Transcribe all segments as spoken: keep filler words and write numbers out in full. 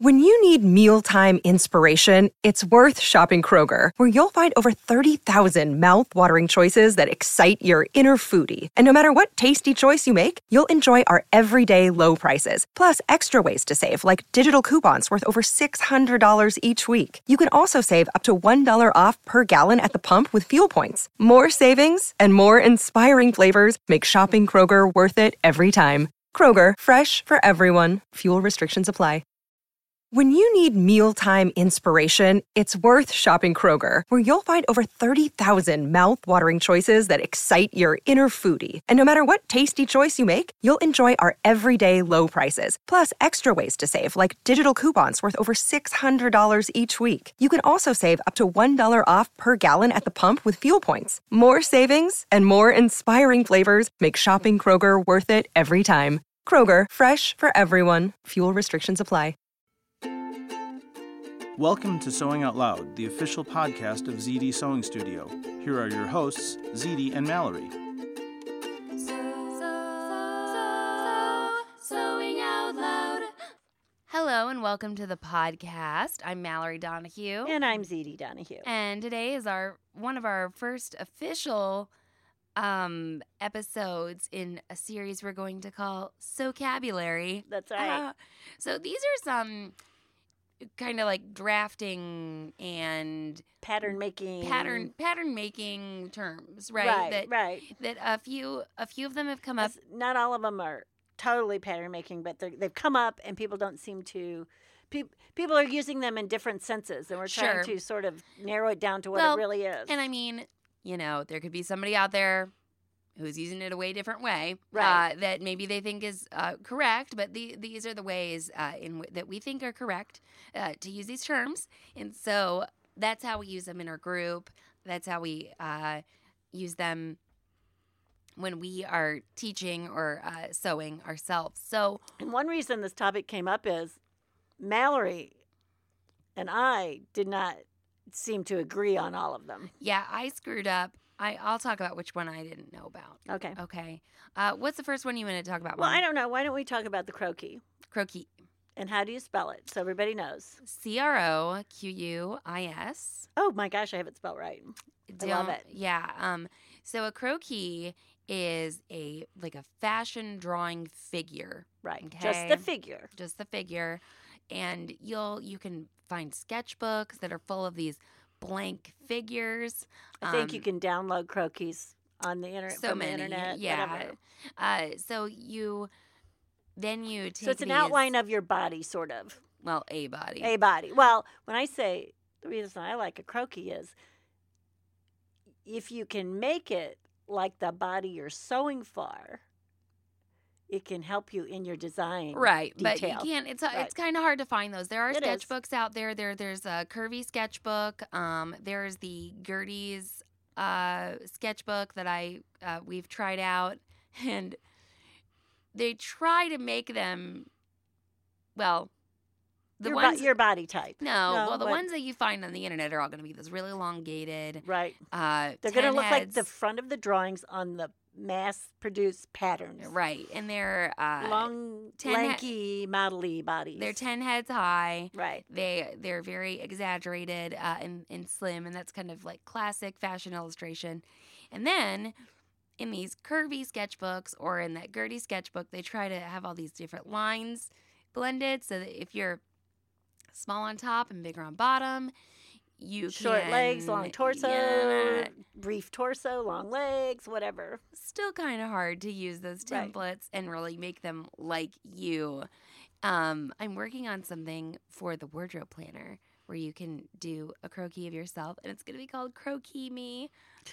When you need mealtime inspiration, it's worth shopping Kroger, where you'll find over thirty thousand mouth-watering choices that excite your inner foodie. And no matter what tasty choice you make, you'll enjoy our everyday low prices, plus extra ways to save, like digital coupons worth over six hundred dollars each week. You can also save up to one dollar off per gallon at the pump with fuel points. More savings and more inspiring flavors make shopping Kroger worth it every time. Kroger, fresh for everyone. Fuel restrictions apply. When you need mealtime inspiration, it's worth shopping Kroger, where you'll find over thirty thousand mouth-watering choices that excite your inner foodie. And no matter what tasty choice you make, you'll enjoy our everyday low prices, plus extra ways to save, like digital coupons worth over six hundred dollars each week. You can also save up to one dollar off per gallon at the pump with fuel points. More savings and more inspiring flavors make shopping Kroger worth it every time. Kroger, fresh for everyone. Fuel restrictions apply. Welcome to Sewing Out Loud, the official podcast of Z D Sewing Studio. Here are your hosts, Z D and Mallory. Sewing Out Loud. Hello and welcome to the podcast. I'm Mallory Donahue. And I'm Z D Donahue. And today is our one of our first official um, episodes in a series we're going to call Sewcabulary. That's right. Uh, so these are some kind of like drafting and pattern making pattern pattern making terms, right? Right, that, right. That a few a few of them have come up. Not all of them are totally pattern making, but they've come up and people don't seem to. Pe- people are using them in different senses, and we're trying Sure. to sort of narrow it down to what Well, it really is. And I mean, you know, there could be somebody out there who's using it a way different way, Right. uh, that maybe they think is uh, correct, but the, these are the ways uh, in w- that we think are correct uh, to use these terms. And so that's how we use them in our group. That's how we uh, use them when we are teaching or uh, sewing ourselves. So, and one reason this topic came up is Mallory and I did not seem to agree on all of them. yeah, I screwed up. I, I'll talk about which one I didn't know about. Okay. Okay. Uh, what's the first one you want to talk about? Well, Mom? I don't know. Why don't we talk about the croquis? Croquis. And how do you spell it so everybody knows? C R O Q U I S. Oh my gosh, I have it spelled right. I love Don't- it. Yeah. Um. So a croquis is a like a fashion drawing figure. Right. Okay. Just the figure. Just the figure, and you'll you can find sketchbooks that are full of these blank figures. I think you Um, can download croquis on the internet so from many. the internet. Yeah. Whatever. Uh. So you. Then you take So it's an these- outline of your body, sort of. well, a body. A body. Well, when I say the reason I like a croquis is if you can make it like the body you're sewing for, it can help you in your design. Right, but detail. you can't. It's Right. it's kind of hard to find those. There are It is. sketchbooks out there. There there's a Curvy sketchbook. Um, there's the Gertie's uh sketchbook that I uh, we've tried out, and they try to make them. Well, the your, bo- ones your body type. no, No, well the what- ones that you find on the internet are all going to be this really elongated. Right. Uh, They're going to ten look like the heads. front of the drawings on the mass-produced patterns. Right, and they're uh, Long, ten he- lanky, model-y bodies. they're ten heads high. Right. They they're very exaggerated uh, and, and slim, and that's kind of like classic fashion illustration. And then in these curvy sketchbooks or in that Gertie sketchbook, they try to have all these different lines blended so that if you're small on top and bigger on bottom, you Short can, legs, long torso, yeah, brief torso, long legs, whatever. still kind of hard to use those Right. templates and really make them like you. Um, I'm working on something for the wardrobe planner where you can do a croquis of yourself, and it's going to be called Croquis Me.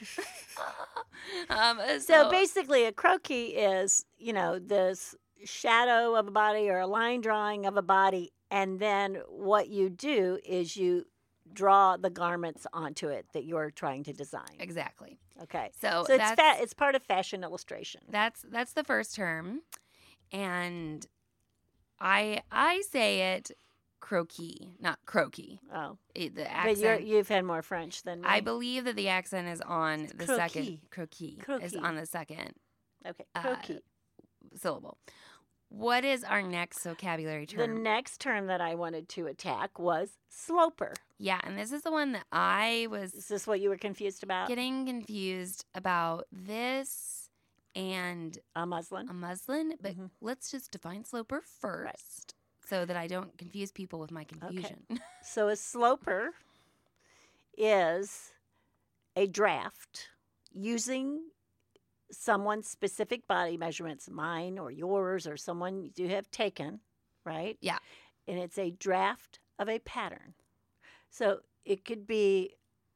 um, so, So basically, a croquis is, you know, this shadow of a body or a line drawing of a body, and then what you do is you draw the garments onto it that you're trying to design. exactly. Okay. So, So it's that's fa- it's part of fashion illustration. that's that's the first term, and I I say it croquis, not croquis. Oh, It, the but you're, accent. you've had more French than me. I believe that the accent is on the second croquis, is Croquis. on the second Okay, uh, croquis. syllable. what is our next vocabulary The term? next term that I wanted to attack was sloper. Yeah, and this is the one that I was Is this what you were confused about? getting confused about this and A muslin. a muslin, but Mhm. let's just define sloper first so that I don't confuse people with my confusion. So a sloper is a draft using someone's specific body measurements, mine or yours or someone you have taken, right? Yeah. And it's a draft of a pattern. So it could be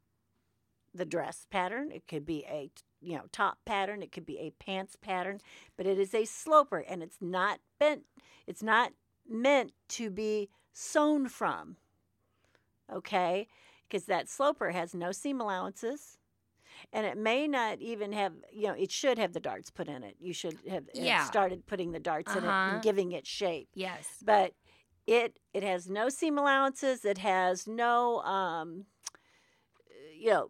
the dress pattern, it could be a you know top pattern, it could be a pants pattern, but it is a sloper and it's not bent, it's not meant to be sewn from. Okay? Because that sloper has no seam allowances. And it may not even have, you know, it should have the darts put in it. You should have have Yeah. started putting the darts in it Uh-huh. and giving it shape. Yes. But it it has no seam allowances. It has no, um, you know,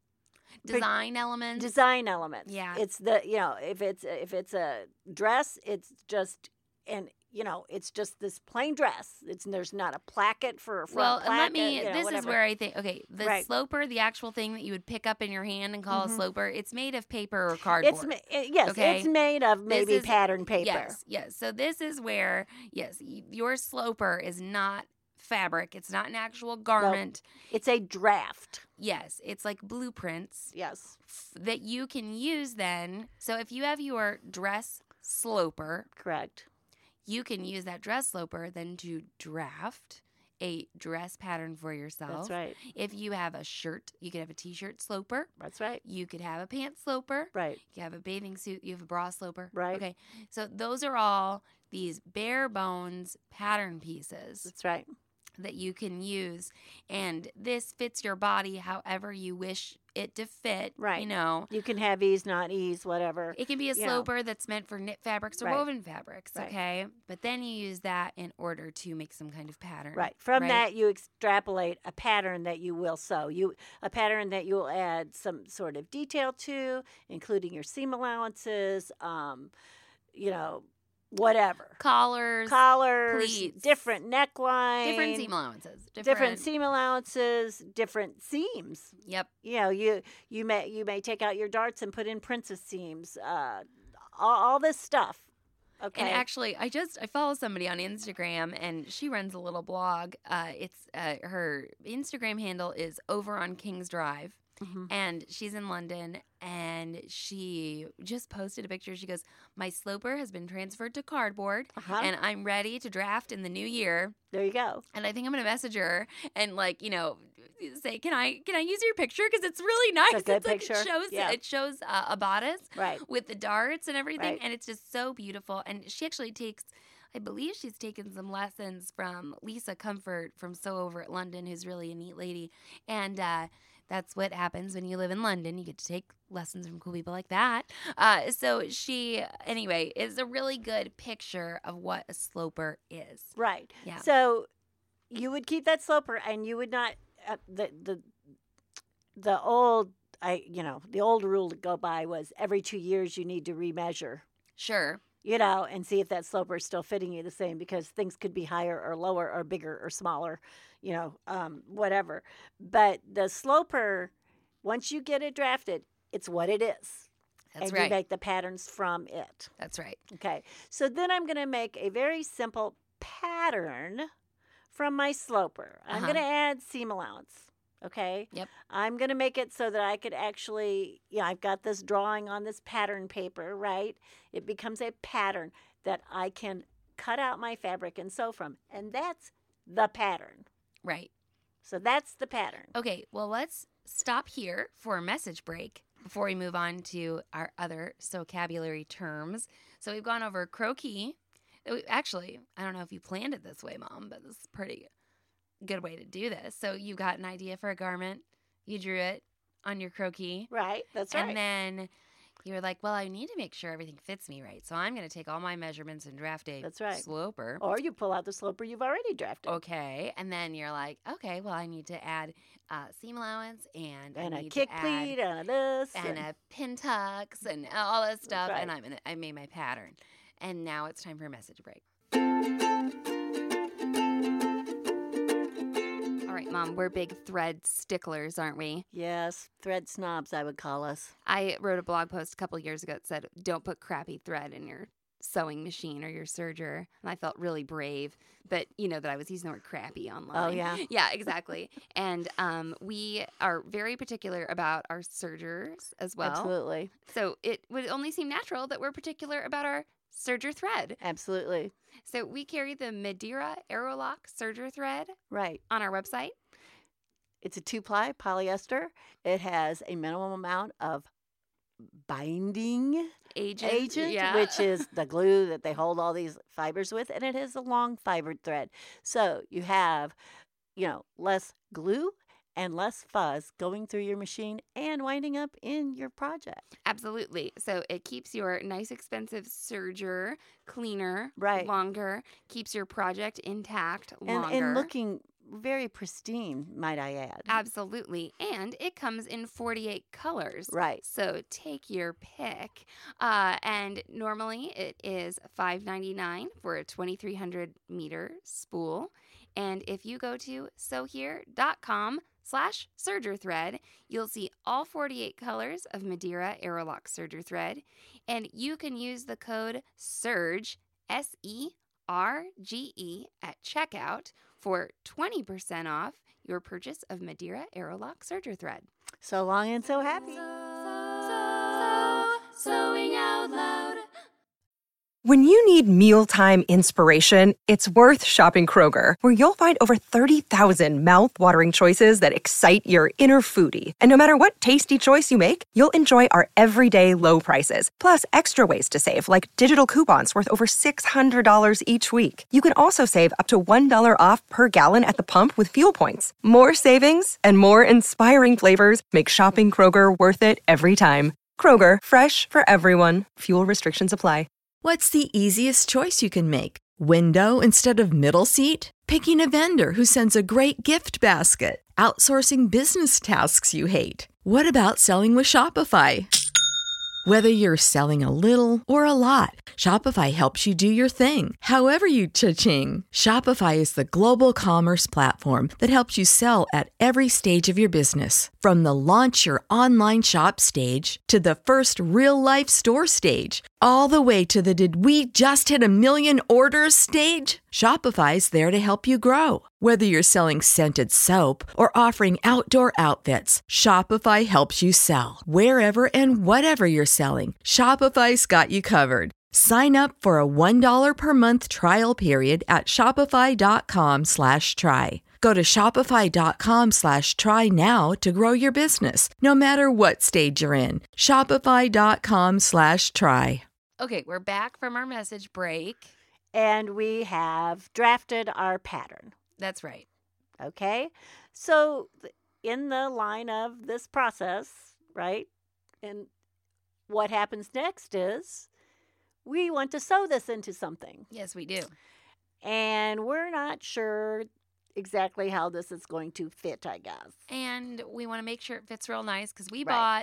Design elements. design elements. Yeah. It's the, you know, if it's if it's a dress, it's just, and you know, it's just this plain dress. It's there's not a placket for a Well, front and let placket, me. you know, this is whatever. where I think. Okay, the Right. sloper, the actual thing that you would pick up in your hand and call Mhm. a sloper, it's made of paper or cardboard. It's ma- it, yes, Okay. it's made of This maybe is- pattern paper. Yes, yes. So this is where yes, y- your sloper is not fabric. It's not an actual garment. It's a draft. Yes, it's like blueprints Yes. f- that you can use then. So if you have your dress sloper, Correct. you can use that dress sloper then to draft a dress pattern for yourself. That's right. If you have a shirt, you could have a t-shirt sloper. That's right. You could have a pants sloper. Right. You have a bathing suit. You have a bra sloper. Right. Okay. So those are all these bare bones pattern pieces That's right. that you can use. And this fits your body however you wish it to fit. Right. You know, You can have ease, not ease, whatever. it can be a You know. sloper that's meant for knit fabrics or Right. woven fabrics. Right. Okay. But then you use that in order to make some kind of pattern. Right. From right? that, you extrapolate a pattern that you will sew. You a pattern that you'll add some sort of detail to, including your seam allowances. Um, you know, whatever. Collars, Collars, pleats, different neckline, different seam allowances. Different, different seam allowances, different seams. Yep. You know, you you may you may take out your darts and put in princess seams. Uh, all, all this stuff. Okay. And actually, I just I follow somebody on Instagram, and she runs a little blog. Uh, it's uh, her Instagram handle is Over on King's Drive, Mhm. and she's in London. And she just posted a picture. She goes, "My sloper has been transferred to cardboard, Uh-huh. and I'm ready to draft in the new year." There you go. And I think I'm gonna message her and like you know say, "Can I can I use your picture? Because it's really nice. It's a good like, picture. It shows Yeah. it shows uh, a bodice." Right. With the darts and everything, Right. and it's just so beautiful. And she actually takes, I believe she's taken some lessons from Lisa Comfort from Sew Over at London, who's really a neat lady. And uh, that's what happens when you live in London. You get to take lessons from cool people like that. Uh, so she, anyway, is a really good picture of what a sloper is. Right. Yeah. So you would keep that sloper, and you would not uh, the the the old I you know the old rule to go by was every two years you need to remeasure. Sure. You know, and see if that sloper is still fitting you the same, because things could be higher or lower or bigger or smaller, you know, um, whatever. But the sloper, once you get it drafted, it's what it is. That's and right. you make the patterns from it. That's right. Okay. So then I'm going to make a very simple pattern from my sloper. I'm Uh-huh. going to add seam allowance. Okay. Yep. I'm going to make it so that I could actually, yeah, I've got this drawing on this pattern paper, right? It becomes a pattern that I can cut out my fabric and sew from. And that's the pattern. Right. So that's the pattern. Okay, well, let's stop here for a message break before we move on to our other vocabulary terms. So we've gone over croquis. Uh, we- Actually, I don't know if you planned it this way, Mom, but this is a pretty good way to do this. So you got an idea for a garment, you drew it on your croquis, Right. That's right. and then you were like, well, I need to make sure everything fits me right. So I'm going to take all my measurements and draft a That's right. sloper. Or you pull out the sloper you've already drafted. Okay, and then you're like, okay, well, I need to add uh, seam allowance and, And I a need kick to add pleat and a this. and a pin tucks and all that stuff, right. and I'm gonna, I made my pattern, And now it's time for a message break. All right, Mom, we're big thread sticklers, aren't we? Yes, thread snobs, I would call us. I wrote a blog post a couple years ago that said, don't put crappy thread in your sewing machine or your serger. And I felt really brave, but you know that I was using the word crappy online. Oh, yeah? Yeah, exactly. And um, we are very particular about our sergers as well. Absolutely. So it would only seem natural that we're particular about our serger thread. Absolutely. So we carry the Madeira Aerolock serger thread Right. on our website. It's a two-ply polyester. It has a minimum amount of binding Agent, agent, yeah. which is the glue that they hold all these fibers with, and it is a long fibered thread. So you have, you know, less glue and less fuzz going through your machine and winding up in your project. Absolutely. So it keeps your nice, expensive serger cleaner Right. longer, keeps your project intact And, longer. and looking very pristine, might I add. Absolutely. And it comes in forty-eight colors. Right. So take your pick. Uh, and normally it is five ninety-nine for a twenty-three hundred meter spool. And if you go to sewhere.com slash serger thread, you'll see all forty-eight colors of Madeira Aerolock serger thread. And you can use the code SURGE, S E R G E, at checkout for twenty percent off your purchase of Madeira Aerolock serger thread. So long and so happy. Sewing out loud. When you need mealtime inspiration, it's worth shopping Kroger, where you'll find over thirty thousand mouth-watering choices that excite your inner foodie. And no matter what tasty choice you make, you'll enjoy our everyday low prices, plus extra ways to save, like digital coupons worth over six hundred dollars each week. You can also save up to one dollar off per gallon at the pump with fuel points. More savings and more inspiring flavors make shopping Kroger worth it every time. Kroger, fresh for everyone. Fuel restrictions apply. What's the easiest choice you can make? Window instead of middle seat? Picking a vendor who sends a great gift basket? Outsourcing business tasks you hate? What about selling with Shopify? Whether you're selling a little or a lot, Shopify helps you do your thing, however you cha-ching. Shopify is the global commerce platform that helps you sell at every stage of your business. From the launch your online shop stage to the first real-life store stage, all the way to the did we just hit a million orders stage. Shopify's there to help you grow. Whether you're selling scented soap or offering outdoor outfits, Shopify helps you sell. Wherever and whatever you're selling, Shopify's got you covered. Sign up for a one dollar per month trial period at shopify.com slash try. Go to shopify.com slash try now to grow your business, no matter what stage you're in. Shopify.com slash try. Okay, we're back from our message break. And we have drafted our pattern. That's right. Okay? So th- in the line of this process, right? And what happens next is we want to sew this into something. Yes, we do. And we're not sure exactly how this is going to fit, I guess. And we want to make sure it fits real nice because we Right. bought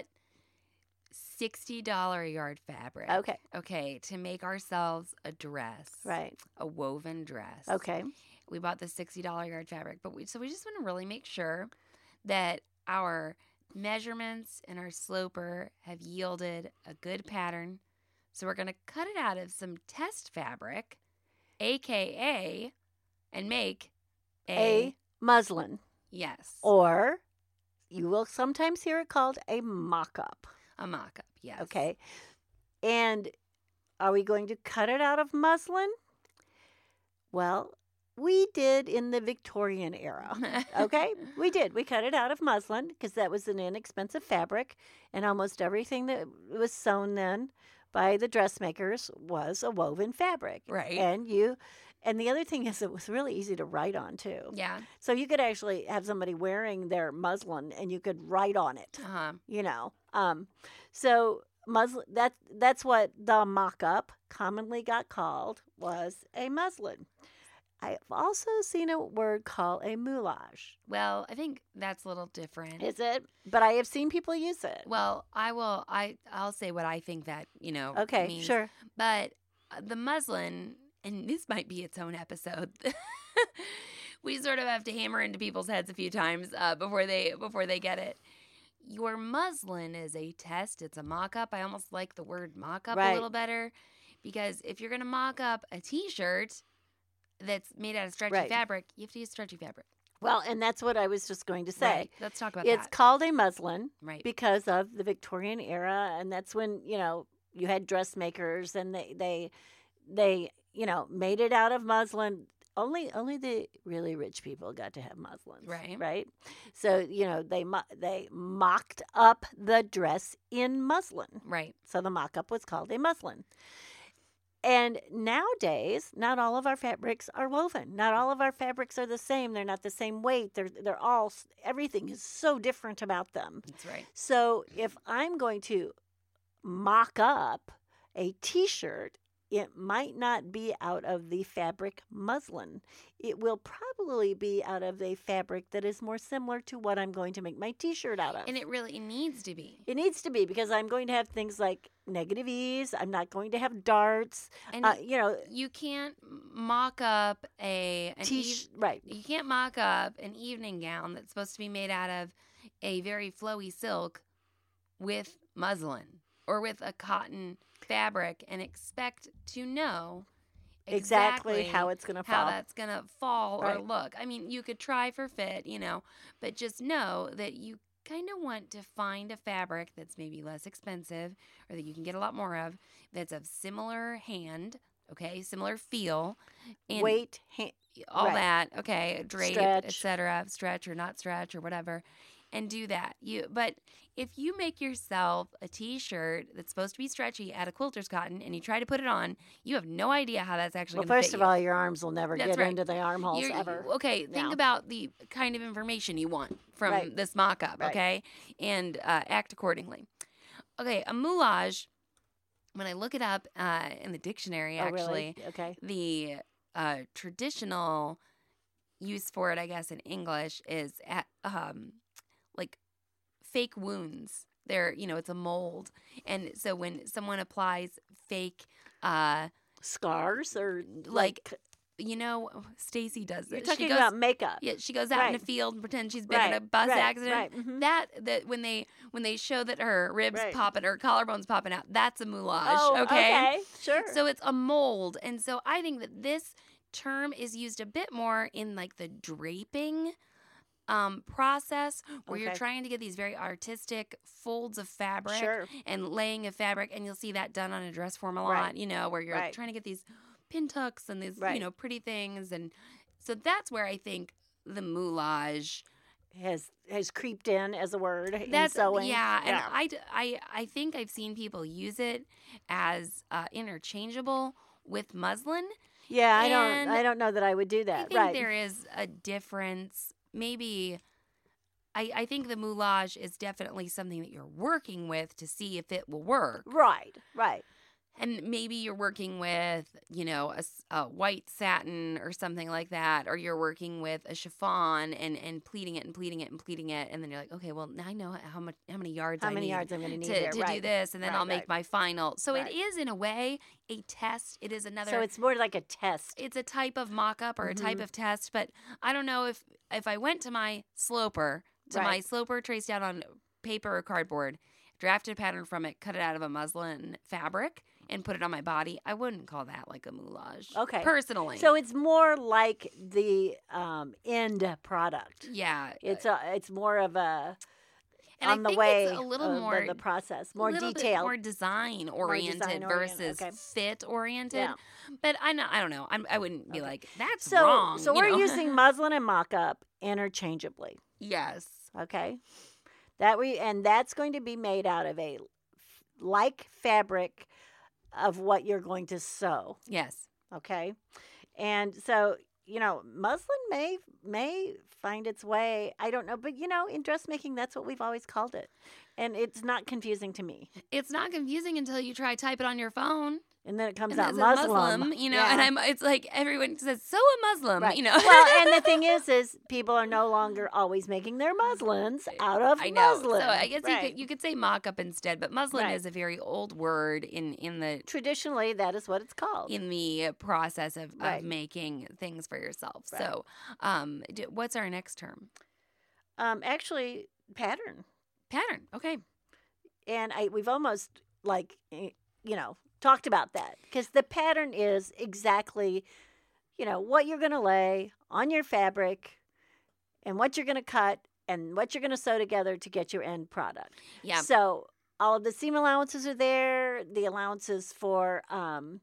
sixty dollars a yard fabric. Okay. Okay, to make ourselves a dress. Right. A woven dress. Okay. We bought the sixty dollars yard fabric, but we so we just want to really make sure that our measurements and our sloper have yielded a good pattern. So we're going to cut it out of some test fabric, aka and make a, A muslin. yes, Or you will sometimes hear it called a mock-up. a mock-up. Yes. Okay. And are we going to cut it out of muslin? Well, we did in the Victorian era. Okay? We did. We cut it out of muslin because that was an inexpensive fabric. And almost everything that was sewn then by the dressmakers was a woven fabric. Right. And you. And the other thing is it was really easy to write on, too. Yeah. So you could actually have somebody wearing their muslin and you could write on it. Uh-huh. You know, um, so muslin, that, that's what the mock-up commonly got called, was a muslin. I've also seen a word called a moulage. Well, I think that's a little different. Is it? But I have seen people use it. Well, I will. I I'll say what I think that you know. Okay, means. sure. But uh, the muslin, and this might be its own episode. We sort of have to hammer into people's heads a few times uh, before they before they get it. Your muslin is a test. It's a mock-up. I almost like the word mock-up Right. a little better because if you're going to mock up a T-shirt that's made out of stretchy Right. fabric, you have to use stretchy fabric. Well, and that's what I was just going to say. Right. Let's talk about It's that. called a muslin Right. because of the Victorian era, and that's when, you know, you had dressmakers and they they they, you know, made it out of muslin. Only only the really rich people got to have muslins, Right. Right? So, you know, they mo- they mocked up the dress in muslin. Right. So the mock-up was called a muslin. And nowadays, not all of our fabrics are woven. Not all of our fabrics are the same. They're not the same weight. They're they're all everything is so different about them. That's right. So if I'm going to mock up a T-shirt, it might not be out of the fabric muslin. It will probably be out of a fabric that is more similar to what I'm going to make my T-shirt out of. And it really it needs to be. It needs to be because I'm going to have things like negative ease. I'm not going to have darts. And Uh, you know, you can't mock up a an T eve- right. you can't mock up an evening gown that's supposed to be made out of a very flowy silk with muslin or with a cotton fabric and expect to know Exactly exactly, how it's going to how fall. that's going to fall or Right. look. I mean, you could try for fit, you know, but just know that you kind of want to find a fabric that's maybe less expensive or that you can get a lot more of that's of similar hand, okay, similar feel, and Weight, ha- all right. that, okay, drape, Stretch. et cetera, stretch or not stretch or whatever, and do that. You, but if you make yourself a T-shirt that's supposed to be stretchy out of quilter's cotton and you try to put it on, you have no idea how that's actually well, going to first fit of you. all, your arms will never That's get right. into the armholes You're- ever. Okay, think No. about the kind of information you want from Right. this mock-up, Right. okay, and uh, act accordingly. Okay, a moulage. When I look it up uh, in the dictionary, Oh, actually, really? Okay. the uh, traditional use for it, I guess, in English is at, um, like fake wounds. They're, you know, it's a mold. And so when someone applies fake, uh, Scars or like, like, you know, Stacy does you're this. talking she goes, about makeup. yeah, she goes out in a Right. field and pretends she's been Right, in a bus right, accident. right, mhm. That that when they when they show that her ribs Right. popping, her collarbones popping out, that's a moulage. Oh, okay? okay, sure. So it's a mold, and so I think that this term is used a bit more in like the draping um, process, where you're Okay. trying to get these very artistic folds of fabric Sure. and laying of fabric, and you'll see that done on a dress form a lot. Right. You know, where you're Right. trying to get these pin tucks and these you Right. know pretty things, and so that's where I think the moulage. has has creeped in as a word in That's sewing. yeah, and I, d- I I think I've seen people use it as uh, interchangeable with muslin. yeah, I and don't I don't know that I would do I that. think right. there is a difference. Maybe I I think the moulage is definitely something that you're working with to see if it will work. Right. Right. And maybe you're working with, you know, a, s- a white satin or something like that, or you're working with a chiffon and, and pleating it and pleating it and pleating it, and then you're like, okay, well now I know how much how many yards How I many need yards I'm going to need to, here. to right. do this, and then Right, I'll make right. my final. So Right. it is in a way a test. It is another. So it's more like a test. it's a type of mock-up or a type Mhm. of test, but I don't know if if I went to my sloper to my Right. sloper traced out on paper or cardboard, drafted a pattern from it, cut it out of a muslin fabric, and put it on my body, I wouldn't call that like a moulage. Okay. Personally. So it's more like the um, end product. yeah. It's a it's more of a and on I the think way it's a little of more the, the process, more little bit detailed. more design oriented design-oriented, versus okay. fit oriented. Yeah. But I know I don't know. I'm, I wouldn't be Okay. like that's so wrong. so you we're know? using muslin and mock-up interchangeably. yes. Okay, that we and that's going to be made out of a like fabric of what you're going to sew. Yes. Okay, and so you know muslin may may find its way. I don't know, but you know in dressmaking that's what we've always called it. And it's not confusing to me. It's not confusing until you try type it on your phone. And then it comes And out it says Muslim. Muslim, you know, Yeah. and I'm. It's like everyone says, so a Muslim, Right. you know. Well, and the thing is, is people are no longer always making their muslins out of I know. muslin. So I guess you Right. could you could say mock-up instead, but muslin Right. is a very old word in in the Traditionally, that is what it's called. in the process of, Right. of making things for yourself. Right. So, um, d- what's our next term? Um, actually, pattern. Pattern. Okay. And I we've almost like eh, you know talked about that because the pattern is exactly you know what you're going to lay on your fabric and what you're going to cut and what you're going to sew together to get your end product. Yeah. So all of the seam allowances are there. The allowances for um,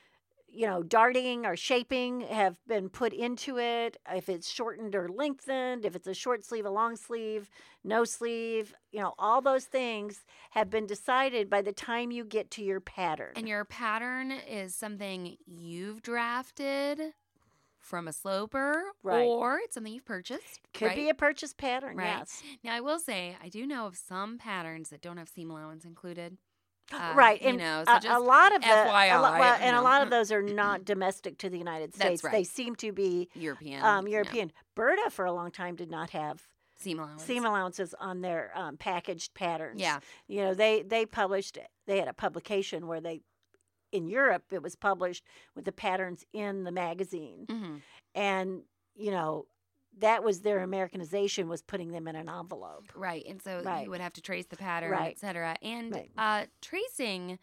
you know darting or shaping have been put into it. If it's shortened or lengthened, if it's a short sleeve, a long sleeve, no sleeve, you know, all those things have been decided by the time you get to your pattern. And your pattern is something you've drafted from a sloper, Right. or it's something you've purchased. Could right? be a purchase pattern, Right. yes. Now, I will say, I do know of some patterns that don't have seam allowance included. Uh, right, you and know, so a, just a lot of the, F Y I, a lo- well, you and a know. lot of those are not domestic to the United That's States. right. They seem to be European. um, yeah. European. Berta for a long time did not have Seam allowance. seam allowances on their um, packaged patterns. Yeah. You know, they they published. They had a publication where they, in Europe, it was published with the patterns in the magazine, hmm and you know, that was their Americanization was putting them in an envelope. Right. And so Right. you would have to trace the pattern, Right. et cetera. And Right. uh, tracing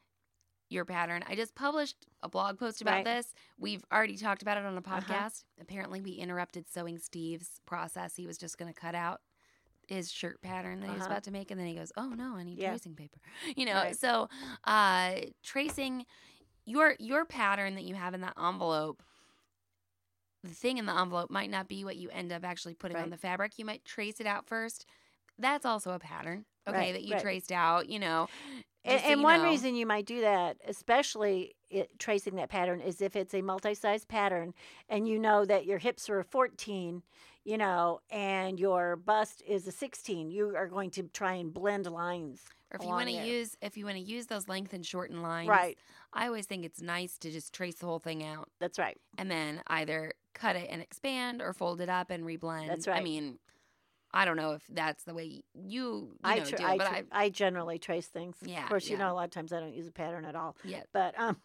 your pattern, I just published a blog post about Right. this. We've already talked about it on a Uh-huh. podcast. Apparently, we interrupted Sewing Steve's process. He was just going to cut out his shirt pattern that he was Uh-huh. about to make, and then he goes, "Oh no, I need Yeah. tracing paper." You know, Right. so uh, tracing your your pattern that you have in that envelope. The thing in the envelope might not be what you end up actually putting on Right. the fabric. You might trace it out first. That's also a pattern, okay, Right, that you right. traced out, you know. And, just so and you one know. reason you might do that, especially it, tracing that pattern, is if it's a multi-size pattern and you know that your hips are a fourteen, you know, and your bust is a sixteen, you are going to try and blend lines. Or if you along want to there. use if you want to use those length and shorten lines, Right. I always think it's nice to just trace the whole thing out That's right. and then either cut it and expand or fold it up and reblend. That's I right. mean, I don't know if that's the way you you I, know tr- do I, it, but tr- I I generally trace things. Yeah, Of course, you yeah. know, a lot of times I don't use a pattern at all. yeah But um,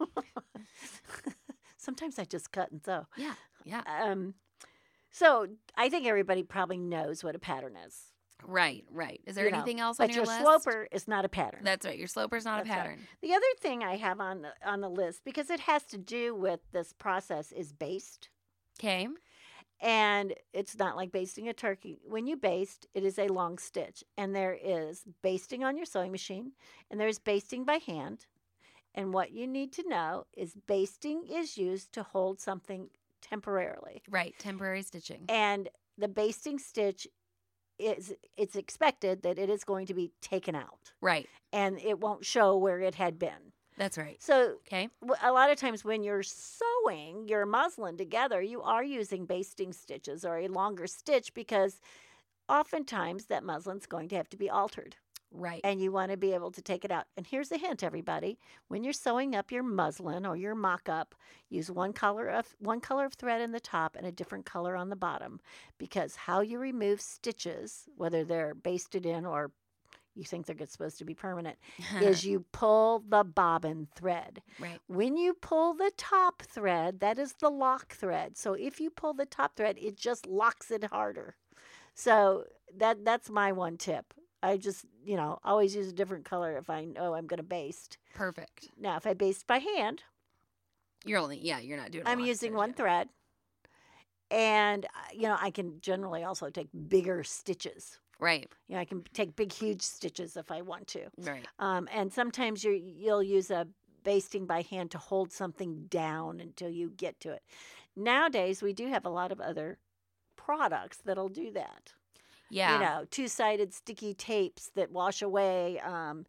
sometimes I just cut and sew. yeah yeah Um, so I think everybody probably knows what a pattern is. right right. Is there you know, anything else on but your your list? sloper is not a pattern. That's right. Your sloper's not That's a right. pattern. The other thing I have on the, on the list, because it has to do with this process, is baste. Okay. And it's not like basting a turkey. When you baste, it is a long stitch. And there is basting on your sewing machine, and there's basting by hand. And what you need to know is basting is used to hold something temporarily. Right. Temporary stitching. And the basting stitch is it's expected that it is going to be taken out Right. and it won't show where it had been. That's right. So Okay. w- a lot of times when you're sewing your muslin together, you are using basting stitches or a longer stitch because oftentimes that muslin's going to have to be altered Right. and you want to be able to take it out. And here's a hint, everybody. When you're sewing up your muslin or your mock-up, use one color of one color of thread in the top and a different color on the bottom, because how you remove stitches, whether they're basted in or you think they're supposed to be permanent, is you pull the bobbin thread. right. When you pull the top thread, that is the lock thread. So if you pull the top thread, it just locks it harder. So that that's my one tip. I just, you know, always use a different color if I know I'm going to baste. Perfect. Now, if I baste by hand, You're only yeah. You're not doing. a I'm lot using there, one yeah. thread. And, uh, you know, I can generally also take bigger stitches. Right. You know, I can take big, huge stitches if I want to. Right. Um, and sometimes you you'll use a basting by hand to hold something down until you get to it. Nowadays, we do have a lot of other products that'll do that. Yeah. You know, two-sided sticky tapes that wash away, um,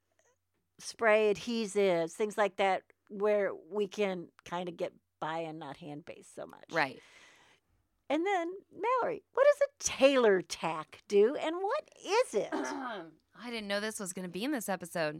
spray adhesives, things like that, where we can kind of get by and not hand baste so much. Right. And then, Mallory, what does a tailor tack do, and what is it? I didn't know this was going to be in this episode.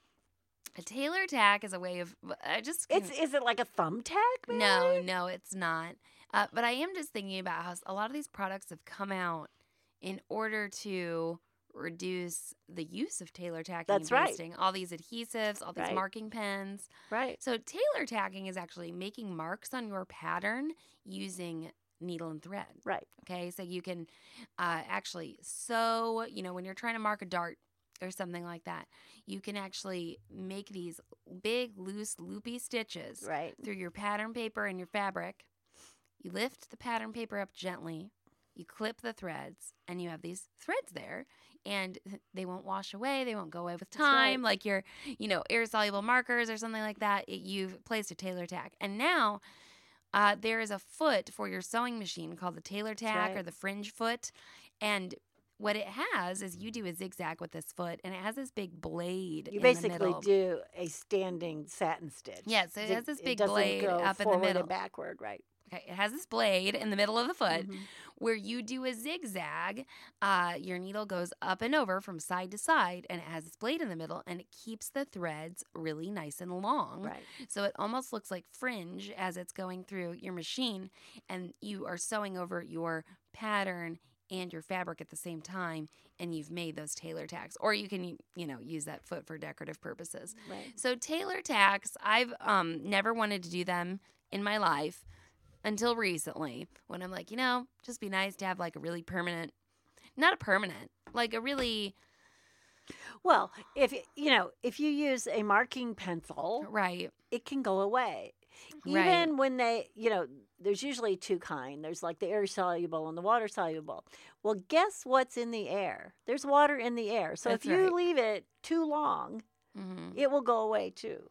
A tailor tack is a way of I just It's is it like a thumbtack? No, no, it's not. Uh, but I am just thinking about how a lot of these products have come out in order to reduce the use of tailor tacking. That's and right. pasting. All these adhesives, all these Right. marking pens. Right. So tailor tacking is actually making marks on your pattern using needle and thread. Right. Okay, so you can uh, actually sew, you know, when you're trying to mark a dart or something like that, you can actually make these big, loose, loopy stitches Right. through your pattern paper and your fabric. You lift the pattern paper up gently, you clip the threads, and you have these threads there, and they won't wash away, they won't go away with time, right. like your, you know, air-soluble markers or something like that. It, you've placed a tailor tack. And now uh, there is a foot for your sewing machine called the tailor tack right. or the fringe foot, and what it has is you do a zigzag with this foot, and it has this big blade. You in basically the middle. do a standing satin stitch. Yes, it Zig- has this it big doesn't blade go up in the forward middle. and backward, right? Okay, it has this blade in the middle of the foot Mhm. where you do a zigzag. Uh, your needle goes up and over from side to side, and it has this blade in the middle, and it keeps the threads really nice and long. Right. So it almost looks like fringe as it's going through your machine, and you are sewing over your pattern and your fabric at the same time, and you've made those tailor tacks. Or you can, you know, use that foot for decorative purposes. Right. So tailor tacks, I've um, never wanted to do them in my life until recently, when I'm like, you know, just be nice to have like a really permanent, not a permanent, like a really, Well, if you know, if you use a marking pencil, right, it can go away. Right. Even when they, you know, there's usually two kind. There's like the air soluble and the water soluble. Well, guess what's in the air? There's water in the air. So That's if you right. leave it too long, hmm it will go away too.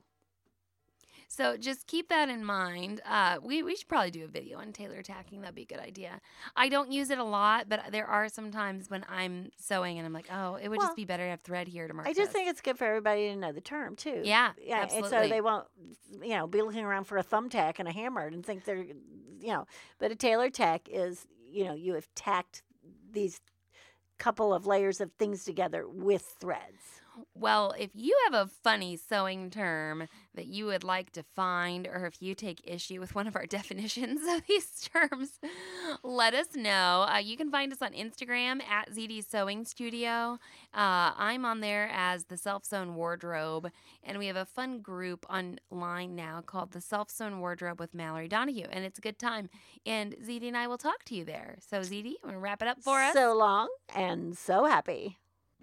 So just keep that in mind. Uh, we, we should probably do a video on tailor tacking. That'd be a good idea. I don't use it a lot, but there are some times when I'm sewing and I'm like, oh, it would Well, just be better to have thread here to mark I just this. think it's good for everybody to know the term too. Yeah, yeah, and so absolutely. they won't, you know, be looking around for a thumbtack and a hammer and think they're, you know. But a tailor tack is, you know, you have tacked these couple of layers of things together with threads. Well, if you have a funny sewing term that you would like to find, or if you take issue with one of our definitions of these terms, let us know. Uh, you can find us on Instagram at Z D Sewing Studio. Uh, I'm on there as the Self-Sewn Wardrobe, and we have a fun group online now called the Self-Sewn Wardrobe with Mallory Donahue, and it's a good time. And Z D and I will talk to you there. So, Z D, you want to wrap it up for us? So long and so happy.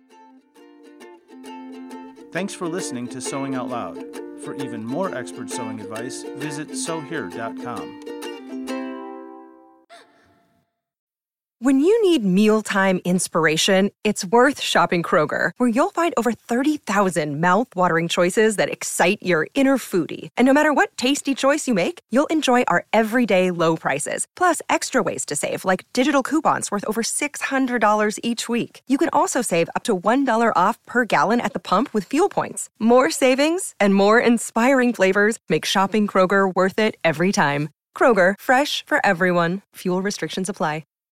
Thanks for listening to Sewing Out Loud. For even more expert sewing advice, visit sew here dot com. When you need mealtime inspiration, it's worth shopping Kroger, where you'll find over thirty thousand mouth-watering choices that excite your inner foodie. And no matter what tasty choice you make, you'll enjoy our everyday low prices, plus extra ways to save, like digital coupons worth over six hundred dollars each week. You can also save up to one dollar off per gallon at the pump with fuel points. More savings and more inspiring flavors make shopping Kroger worth it every time. Kroger, fresh for everyone. Fuel restrictions apply.